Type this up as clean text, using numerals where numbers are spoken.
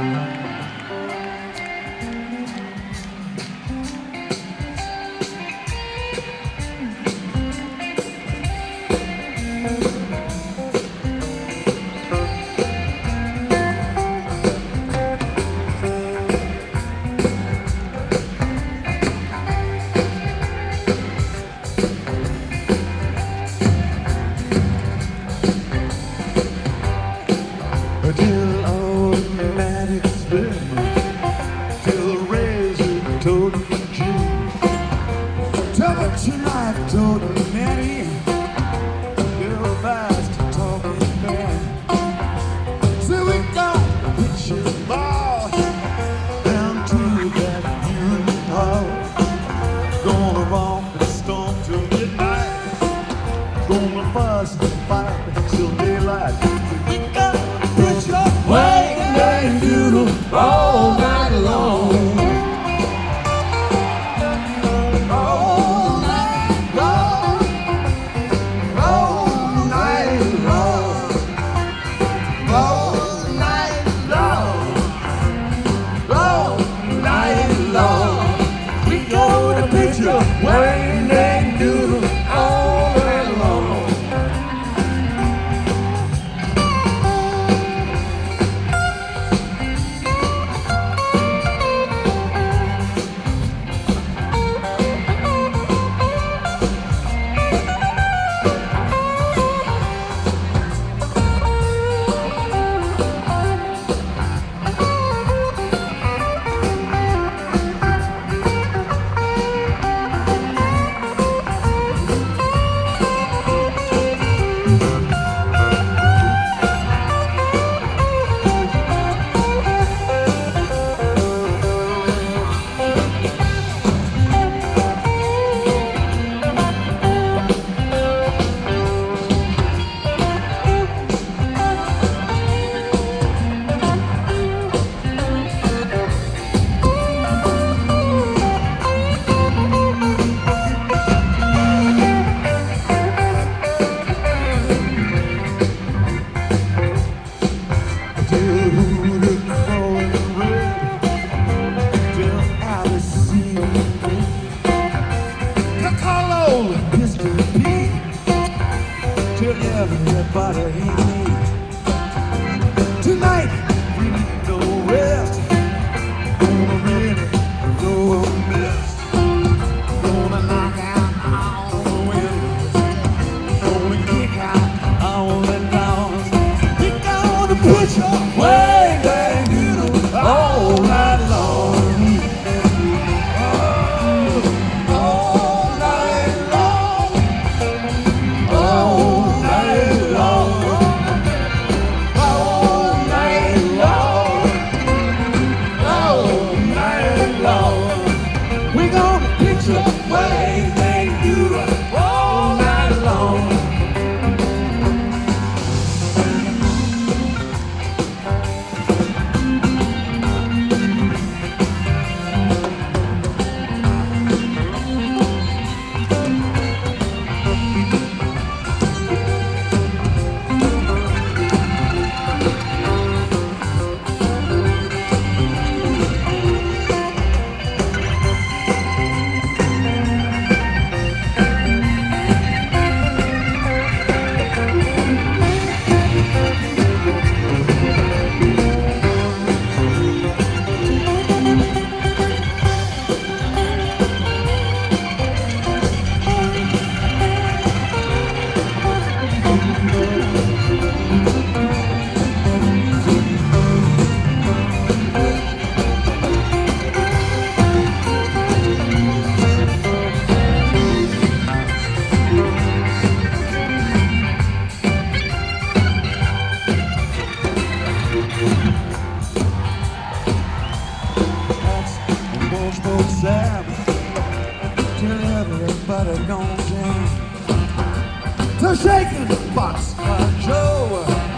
Till automatic spin, till razor told me June. Tell me tonight, told me Mary, till fast talking man. So we go picture ball down to that union hall. Gonna romp and stomp till midnight. Gonna fuss and fight till daylight. We go picture waiting and doodle all night long. All night long. All night long. All night long. All night long. We go to picture waiting and doodle all night long. Everybody hate me. Tonight we need no rest. Gonna really go a mess. Gonna knock out all the windows. Gonna kick out all the doors. We gonna push your way down, you know, all night long. Till everybody gonna jam. To shaking the box by Joe.